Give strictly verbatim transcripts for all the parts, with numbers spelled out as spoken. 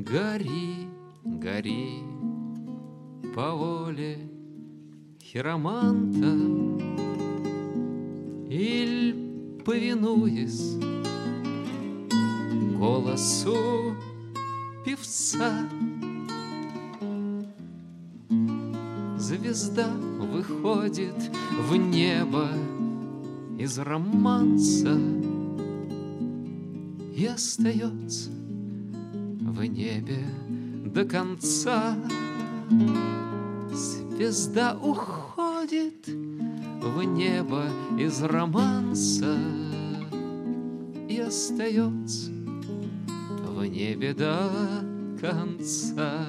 Гори, гори по воле хироманта, иль повинуясь голосу певца. Звезда выходит в небо из романса и остается в небе до конца. Звезда уходит в небо из романса и остается в небе до конца.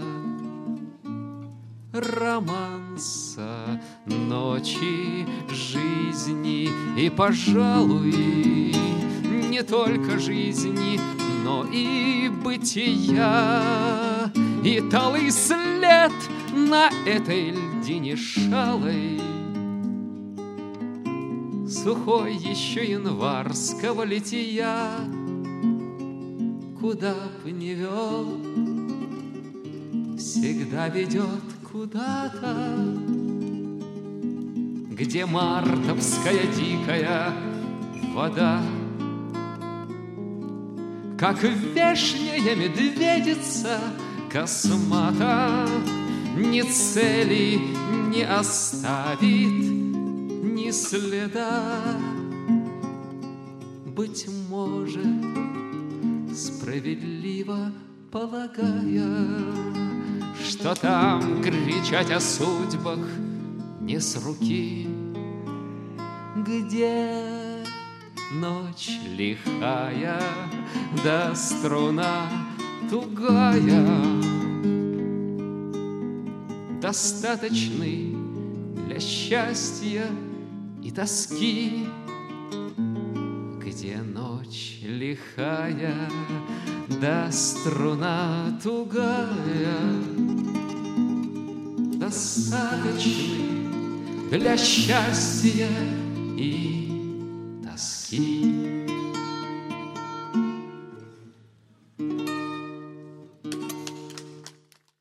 Романса, ночи, жизни и, пожалуй, не только жизни, но и бытия, и талый след на этой льдине шалой, сухой еще январского лития. Куда б ни вел, всегда ведет куда-то, где мартовская дикая вода, как вешняя медведица космата, ни цели не оставит, ни следа. Быть может, справедливо полагая, что там кричать о судьбах не с руки, где ночь лихая, да струна тугая, достаточны для счастья и тоски, где ночь лихая, да струна тугая, достаточны для счастья и тоски.